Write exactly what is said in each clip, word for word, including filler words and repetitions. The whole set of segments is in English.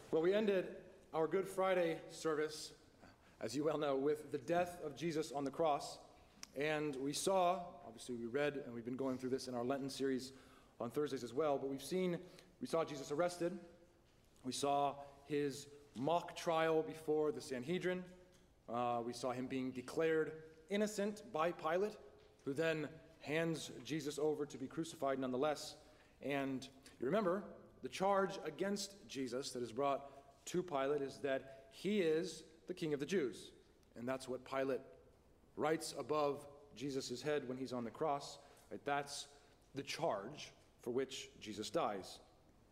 Well, we ended our Good Friday service, as you well know, with the death of Jesus on the cross. And we saw, obviously we read, and we've been going through this in our Lenten series on Thursdays as well, but we've seen, we saw Jesus arrested. We saw his mock trial before the Sanhedrin. Uh, we saw him being declared innocent by Pilate, who then hands Jesus over to be crucified nonetheless. And you remember, the charge against Jesus that is brought to Pilate is that he is the King of the Jews. And that's what Pilate writes above Jesus' head when he's on the cross. Right? That's the charge for which Jesus dies.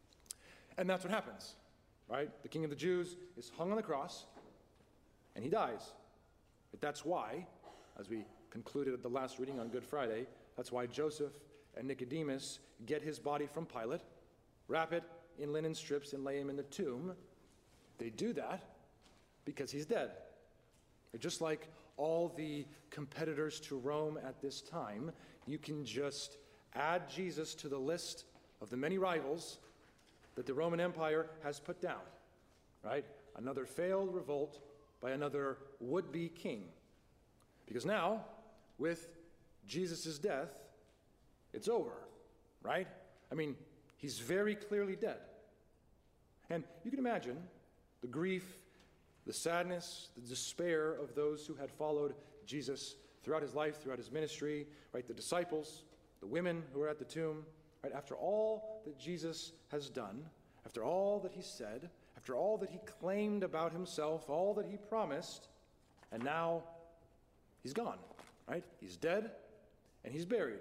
And that's what happens. Right? The King of the Jews is hung on the cross, and he dies. But that's why, as we concluded at the last reading on Good Friday, that's why Joseph and Nicodemus get his body from Pilate, wrap it in linen strips, and lay him in the tomb. They do that because he's dead. Just like all the competitors to Rome at this time, you can just add Jesus to the list of the many rivals that the Roman Empire has put down. Right? Another failed revolt by another would-be king. Because now, with Jesus' death, it's over. Right? I mean, he's very clearly dead. And you can imagine the grief, the sadness, the despair of those who had followed Jesus throughout his life, throughout his ministry, right? The disciples, the women who were at the tomb, right? After all that Jesus has done, after all that he said, after all that he claimed about himself, all that he promised, and now he's gone, right? He's dead and he's buried.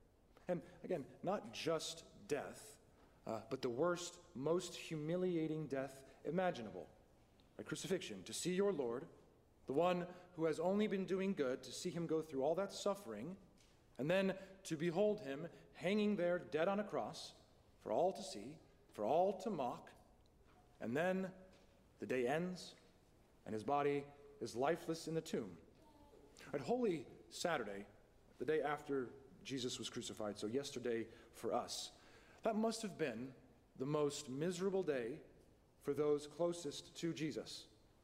And again, not just death, Uh, but the worst, most humiliating death imaginable. Right? Crucifixion, to see your Lord, the one who has only been doing good, to see him go through all that suffering, and then to behold him hanging there dead on a cross for all to see, for all to mock, and then the day ends and his body is lifeless in the tomb. At Holy Saturday, the day after Jesus was crucified, so yesterday for us, that must have been the most miserable day for those closest to Jesus.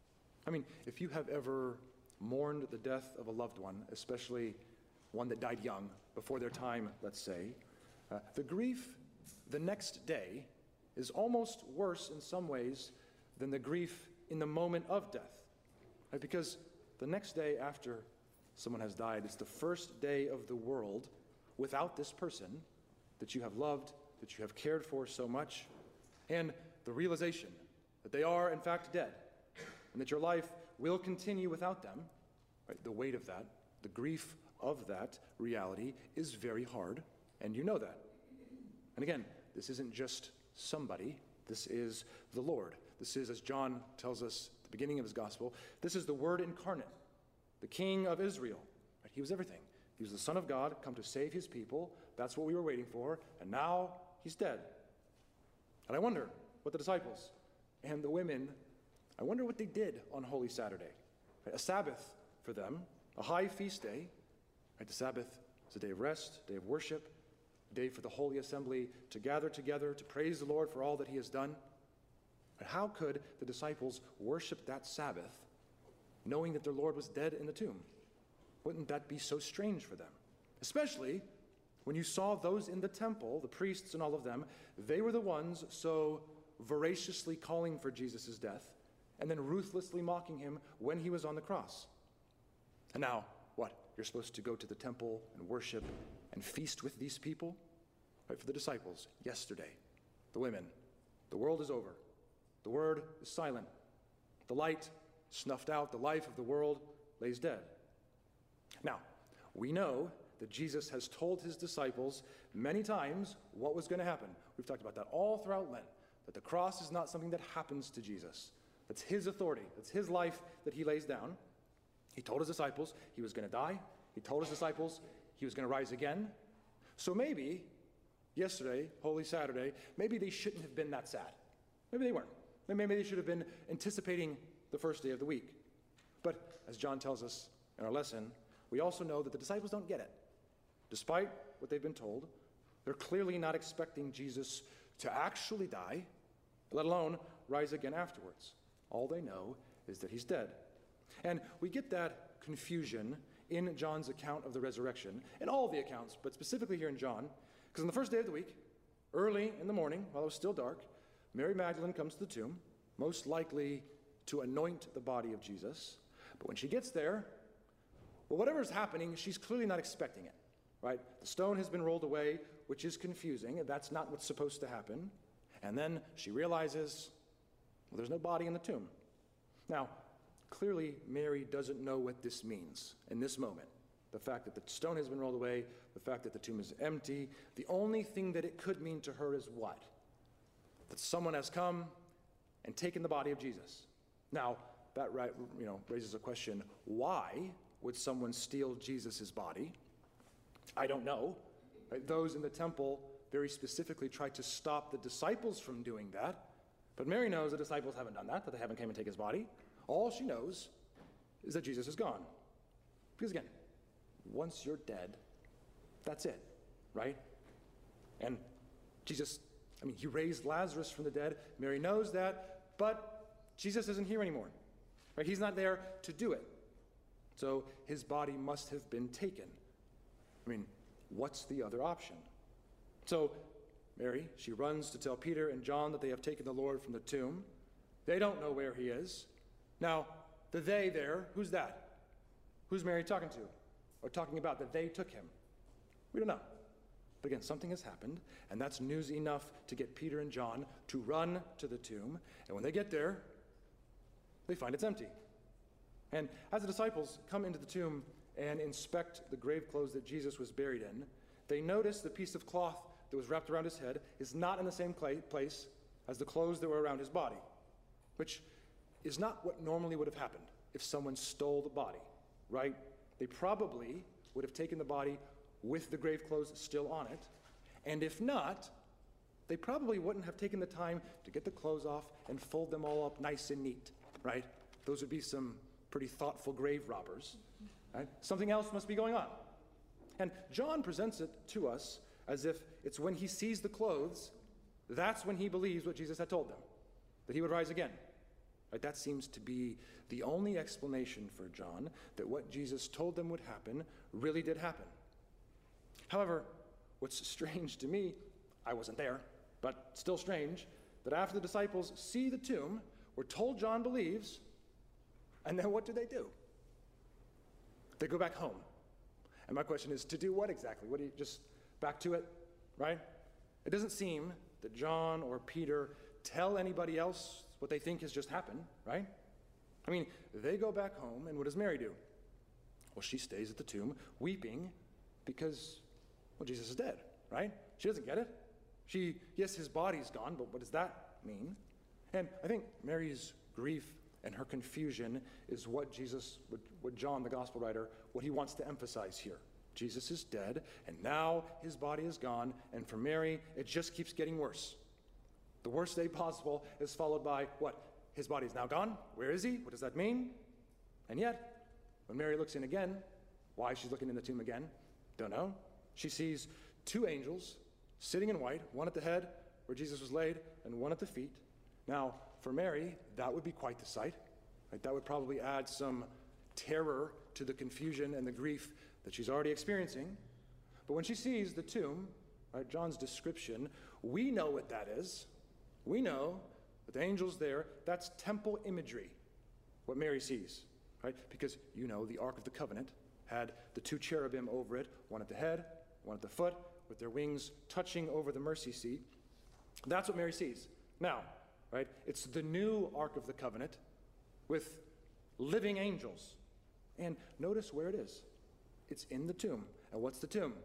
I mean, if you have ever mourned the death of a loved one, especially one that died young, before their time, let's say, uh, the grief the next day is almost worse in some ways than the grief in the moment of death. Right? Because the next day after someone has died, it's the first day of the world without this person that you have loved, that you have cared for so much, and the realization that they are in fact dead, and that your life will continue without them. Right? The weight of that, the grief of that reality is very hard, and you know that. And again, this isn't just somebody, this is the Lord. This is, as John tells us at the beginning of his gospel, this is the Word incarnate, the King of Israel. Right? He was everything. He was the Son of God, come to save his people. That's what we were waiting for. And now he's dead. And I wonder what the disciples and the women, I wonder what they did on Holy Saturday. Right? A Sabbath for them, a high feast day. Right? The Sabbath is a day of rest, a day of worship, a day for the Holy Assembly to gather together to praise the Lord for all that he has done. But how could the disciples worship that Sabbath knowing that their Lord was dead in the tomb? Wouldn't that be so strange for them? Especially when you saw those in the temple, the priests and all of them, they were the ones so voraciously calling for Jesus' death and then ruthlessly mocking him when he was on the cross. And now, what? You're supposed to go to the temple and worship and feast with these people? Right, for the disciples, yesterday, the women, the world is over. The word is silent. The light snuffed out. The life of the world lays dead. Now, we know that Jesus has told his disciples many times what was going to happen. We've talked about that all throughout Lent, that the cross is not something that happens to Jesus. That's his authority. That's his life that he lays down. He told his disciples he was going to die. He told his disciples he was going to rise again. So maybe, yesterday, Holy Saturday, maybe they shouldn't have been that sad. Maybe they weren't. Maybe they should have been anticipating the first day of the week. But as John tells us in our lesson, we also know that the disciples don't get it. Despite what they've been told, they're clearly not expecting Jesus to actually die, let alone rise again afterwards. All they know is that he's dead. And we get that confusion in John's account of the resurrection, in all the accounts, but specifically here in John, because on the first day of the week, early in the morning, while it was still dark, Mary Magdalene comes to the tomb, most likely to anoint the body of Jesus. But when she gets there, well, whatever's happening, she's clearly not expecting it, right? The stone has been rolled away, which is confusing. That's not what's supposed to happen. And then she realizes, well, there's no body in the tomb. Now, clearly, Mary doesn't know what this means in this moment. The fact that the stone has been rolled away, the fact that the tomb is empty. The only thing that it could mean to her is what? That someone has come and taken the body of Jesus. Now, that right, you know, raises a question. Why would someone steal Jesus' body? I don't know. Right? Those in the temple very specifically tried to stop the disciples from doing that. But Mary knows the disciples haven't done that, that they haven't come and taken his body. All she knows is that Jesus is gone. Because again, once you're dead, that's it, right? And Jesus, I mean, he raised Lazarus from the dead. Mary knows that, but Jesus isn't here anymore, right? He's not there to do it. So his body must have been taken. I mean, what's the other option? So Mary, she runs to tell Peter and John that they have taken the Lord from the tomb. They don't know where he is. Now, the they there, who's that? Who's Mary talking to? Or talking about that they took him? We don't know. But again, something has happened, and that's news enough to get Peter and John to run to the tomb. And when they get there, they find it's empty. And as the disciples come into the tomb and inspect the grave clothes that Jesus was buried in, they notice the piece of cloth that was wrapped around his head is not in the same place as the clothes that were around his body, which is not what normally would have happened if someone stole the body, right? They probably would have taken the body with the grave clothes still on it, and if not, they probably wouldn't have taken the time to get the clothes off and fold them all up nice and neat, right? Those would be some pretty thoughtful grave robbers, right? Something else must be going on. And John presents it to us as if it's when he sees the clothes, that's when he believes what Jesus had told them, that he would rise again. Right? That seems to be the only explanation for John, that what Jesus told them would happen really did happen. However, what's strange to me, I wasn't there, but still strange, that after the disciples see the tomb, we're told John believes, and then what do they do? They go back home. And my question is, to do what exactly? What do you, just back to it, right? It doesn't seem that John or Peter tell anybody else what they think has just happened, right? I mean, they go back home, and what does Mary do? Well, she stays at the tomb weeping because, well, Jesus is dead, right? She doesn't get it. She, yes, his body's gone, but what does that mean? And I think Mary's grief and her confusion is what Jesus, what, what John, the gospel writer, what he wants to emphasize here. Jesus is dead, and now his body is gone, and for Mary, it just keeps getting worse. The worst day possible is followed by, what? His body is now gone? Where is he? What does that mean? And yet, when Mary looks in again, why she's looking in the tomb again, don't know. She sees two angels sitting in white, one at the head where Jesus was laid, and one at the feet. Now, for Mary, that would be quite the sight. Right? That would probably add some terror to the confusion and the grief that she's already experiencing. But when she sees the tomb, right, John's description, we know what that is. We know that the angels there, that's temple imagery, what Mary sees, right? Because you know the Ark of the Covenant had the two cherubim over it, one at the head, one at the foot, with their wings touching over the mercy seat. That's what Mary sees. Now, right, it's the new Ark of the Covenant with living angels. And notice where it is. It's in the tomb. And what's the tomb?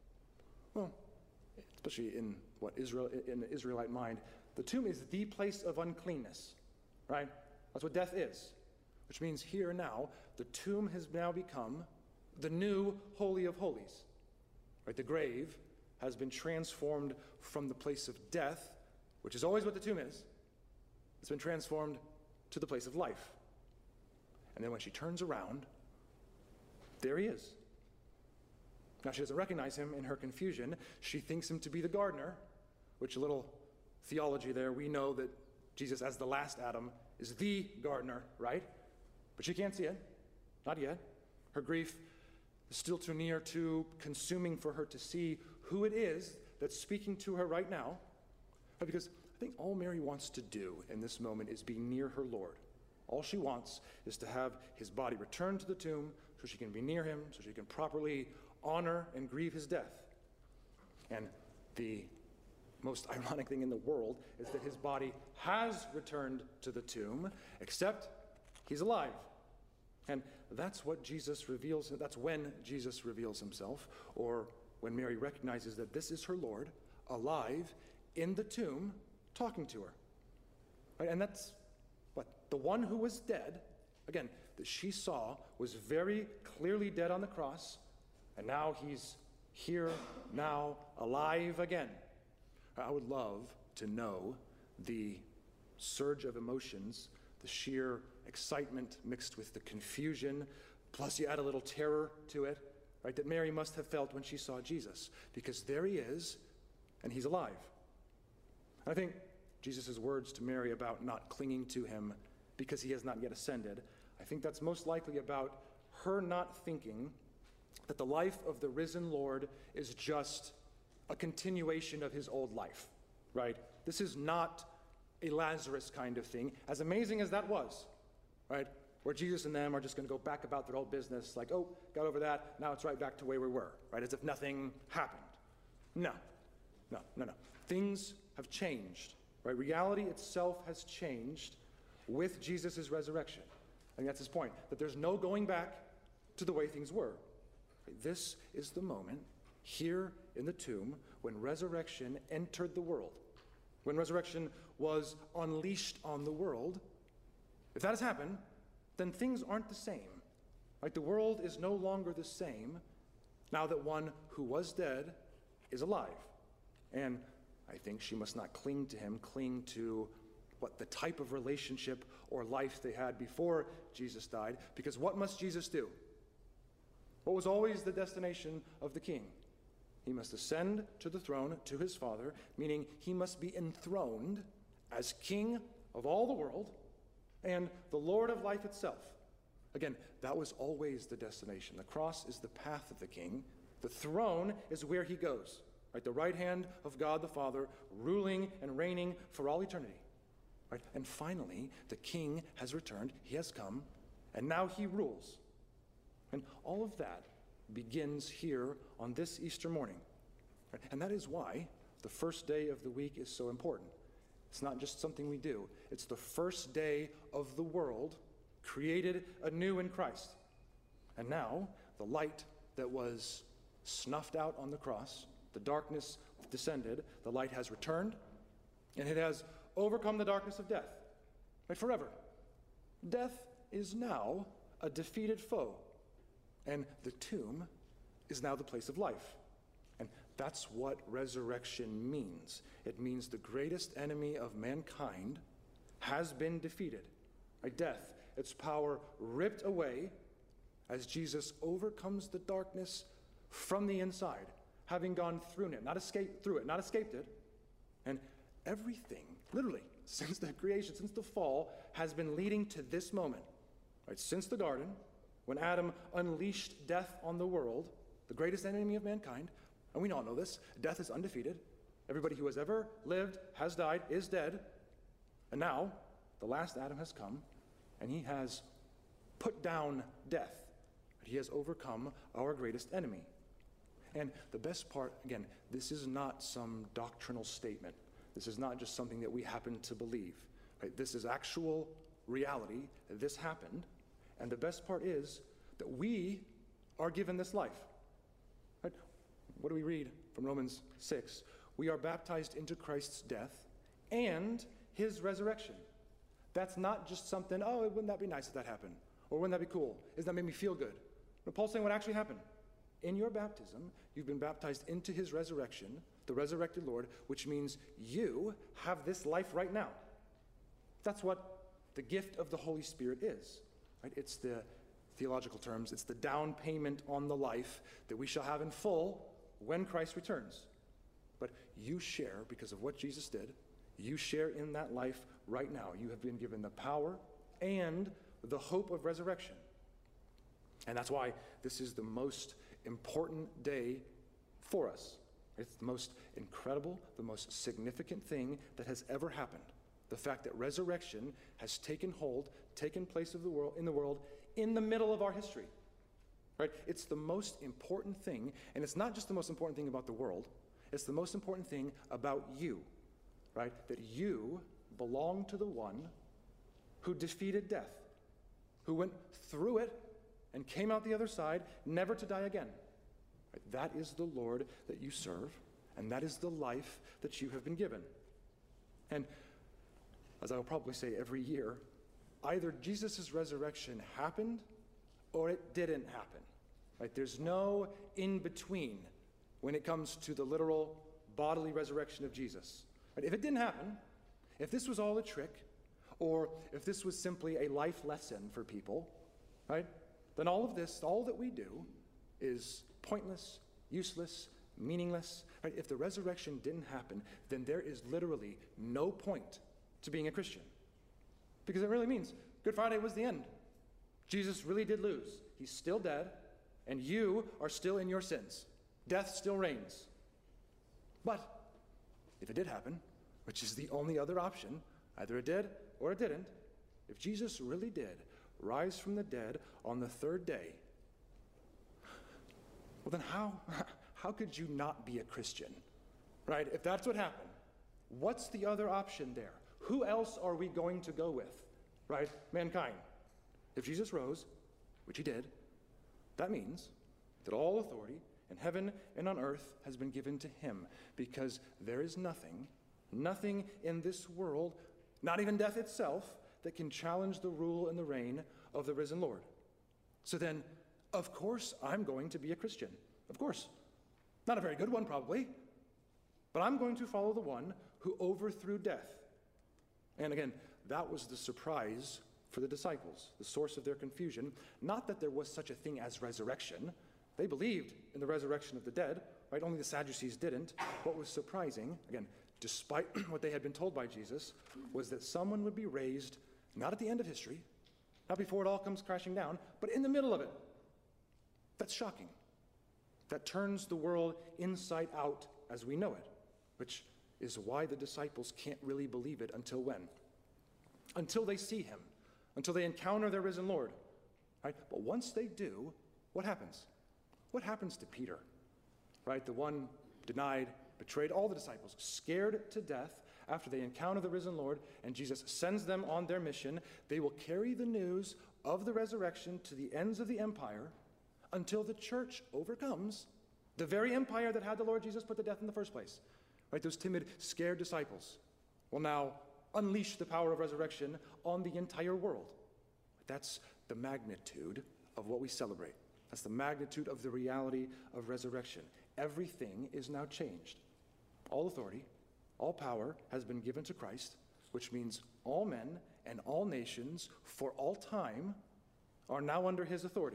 Well, especially in what Israel, in the Israelite mind, the tomb is the place of uncleanness, right? That's what death is, which means here and now, the tomb has now become the new Holy of Holies, right? The grave has been transformed from the place of death, which is always what the tomb is. It's been transformed to the place of life. And then when she turns around, there he is. Now, she doesn't recognize him in her confusion. She thinks him to be the gardener, which a little theology there, we know that Jesus, as the last Adam, is the gardener, right? But she can't see it. Not yet. Her grief is still too near, too consuming for her to see who it is that's speaking to her right now. Because I think all Mary wants to do in this moment is be near her Lord. All she wants is to have his body returned to the tomb so she can be near him, so she can properly honor and grieve his death. And the most ironic thing in the world is that his body has returned to the tomb, except he's alive. And that's what Jesus reveals, that's when Jesus reveals himself, or when Mary recognizes that this is her Lord, alive, in the tomb, talking to her. Right? And that's what? The one who was dead, again, that she saw was very clearly dead on the cross, and now he's here, now, alive again. I would love to know the surge of emotions, the sheer excitement mixed with the confusion, plus you add a little terror to it, right, that Mary must have felt when she saw Jesus, because there he is, and he's alive. I think Jesus' words to Mary about not clinging to him because he has not yet ascended, I think that's most likely about her not thinking that the life of the risen Lord is just a continuation of his old life, right? This is not a Lazarus kind of thing, as amazing as that was, right? Where Jesus and them are just going to go back about their old business, like, oh, got over that, now it's right back to where we were, right? As if nothing happened. No, no, no, no. Things have changed, right? Reality itself has changed with Jesus' resurrection. I think that's his point, that there's no going back to the way things were. This is the moment here in the tomb when resurrection entered the world, when resurrection was unleashed on the world. If that has happened, then things aren't the same. Like, the world is no longer the same now that one who was dead is alive. And I think she must not cling to him, cling to what the type of relationship or life they had before Jesus died, because what must Jesus do? What was always the destination of the king? He must ascend to the throne, to his Father, meaning he must be enthroned as king of all the world and the Lord of life itself. Again, that was always the destination. The cross is the path of the king. The throne is where he goes, right? The right hand of God the Father, ruling and reigning for all eternity. Right? And finally, the king has returned, he has come, and now he rules. And all of that begins here on this Easter morning. Right? And that is why the first day of the week is so important. It's not just something we do. It's the first day of the world created anew in Christ. And now, the light that was snuffed out on the cross, the darkness descended, the light has returned, and it has overcome the darkness of death, right, forever. Death is now a defeated foe, and the tomb is now the place of life. And that's what resurrection means. It means the greatest enemy of mankind has been defeated. Right? Death, its power ripped away as Jesus overcomes the darkness from the inside, having gone through it, not escaped through it, not escaped it. And everything, literally, since the creation, since the fall, has been leading to this moment. Right? Since the garden, when Adam unleashed death on the world, the greatest enemy of mankind, and we all know this, death is undefeated. Everybody who has ever lived, has died, is dead. And now, the last Adam has come, and he has put down death. He has overcome our greatest enemy. And the best part, again, this is not some doctrinal statement. This is not just something that we happen to believe. Right? This is actual reality. This happened. And the best part is that we are given this life. Right? What do we read from Romans six? We are baptized into Christ's death and his resurrection. That's not just something, oh, wouldn't that be nice if that happened? Or wouldn't that be cool? Doesn't that make me feel good? But Paul's saying what actually happened. In your baptism, you've been baptized into his resurrection, the resurrected Lord, which means you have this life right now. That's what the gift of the Holy Spirit is. Right? It's the theological terms, it's the down payment on the life that we shall have in full when Christ returns. But you share, because of what Jesus did, you share in that life right now. You have been given the power and the hope of resurrection. And that's why this is the most important day for us. It's the most incredible, the most significant thing that has ever happened. The fact that resurrection has taken hold, taken place of the world, in the world in the middle of our history. Right? It's the most important thing, and it's not just the most important thing about the world, it's the most important thing about you, right? That you belong to the one who defeated death, who went through it and came out the other side, never to die again. Right? That is the Lord that you serve, and that is the life that you have been given. And as I will probably say every year, either Jesus' resurrection happened or it didn't happen. Right? There's no in-between when it comes to the literal bodily resurrection of Jesus. Right? If it didn't happen, if this was all a trick, or if this was simply a life lesson for people, right, then all of this, all that we do is pointless, useless, meaningless. Right? If the resurrection didn't happen, then there is literally no point to being a Christian. Because it really means Good Friday was the end. Jesus really did lose. He's still dead, and you are still in your sins. Death still reigns. But if it did happen, which is the only other option, either it did or it didn't, if Jesus really did rise from the dead on the third day, well then how, how could you not be a Christian? Right? If that's what happened, what's the other option there? Who else are we going to go with? Right? Mankind. If Jesus rose, which he did, that means that all authority in heaven and on earth has been given to him, because there is nothing, nothing in this world, not even death itself, that can challenge the rule and the reign of the risen Lord. So then, of course, I'm going to be a Christian. Of course. Not a very good one, probably, but I'm going to follow the one who overthrew death. And again, that was the surprise for the disciples, the source of their confusion. Not that there was such a thing as resurrection. They believed in the resurrection of the dead, right? Only the Sadducees didn't. What was surprising, again, despite what they had been told by Jesus, was that someone would be raised, not at the end of history, not before it all comes crashing down, but in the middle of it. That's shocking. That turns the world inside out as we know it, which is why the disciples can't really believe it until when? Until they see him, until they encounter their risen Lord. Right? But once they do, what happens? What happens to Peter? Right? The one denied, betrayed all the disciples, scared to death after they encounter the risen Lord, and Jesus sends them on their mission. They will carry the news of the resurrection to the ends of the empire until the church overcomes the very empire that had the Lord Jesus put to death in the first place. Right? Those timid, scared disciples will now unleash the power of resurrection on the entire world. That's the magnitude of what we celebrate. That's the magnitude of the reality of resurrection. Everything is now changed. All authority, all power has been given to Christ, which means all men and all nations for all time are now under his authority.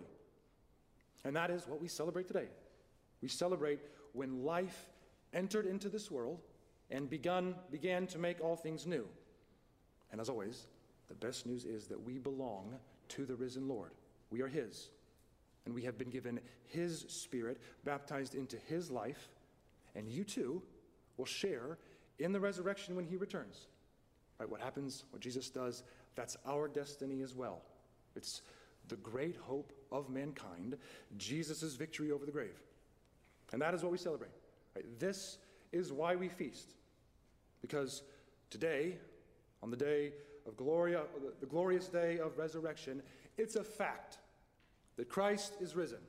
And that is what we celebrate today. We celebrate when life entered into this world and begun, began to make all things new. And as always, the best news is that we belong to the risen Lord. We are his. And we have been given his Spirit, baptized into his life. And you too will share in the resurrection when he returns. Right? What happens, what Jesus does, that's our destiny as well. It's the great hope of mankind, Jesus' victory over the grave. And that is what we celebrate. Right? This is why we feast. Because today, on the day of Gloria, the glorious day of resurrection, it's a fact that Christ is risen.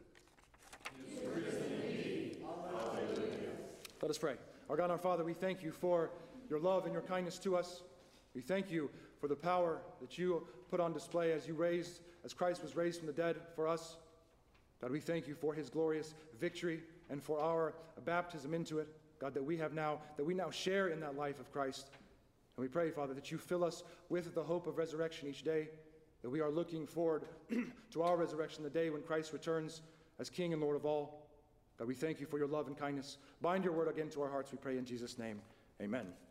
He is risen indeed. Hallelujah. Let us pray. Our God, our Father, we thank you for your love and your kindness to us. We thank you for the power that you put on display as you raised, as Christ was raised from the dead for us. God, we thank you for his glorious victory and for our baptism into it. God, that we have now, that we now share in that life of Christ. And we pray, Father, that you fill us with the hope of resurrection each day, that we are looking forward to our resurrection, the day when Christ returns as King and Lord of all. God, we thank you for your love and kindness. Bind your word again to our hearts, we pray in Jesus' name. Amen.